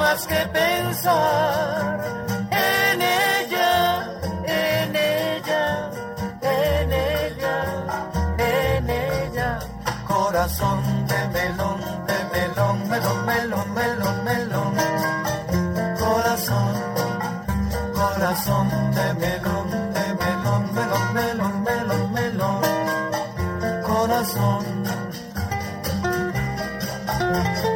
más que pensar en ella, en ella, en ella, en ella. Corazón de melón, melón, melón, melón, melón. Corazón, corazón de melón, melón, melón, melón, melón. Corazón.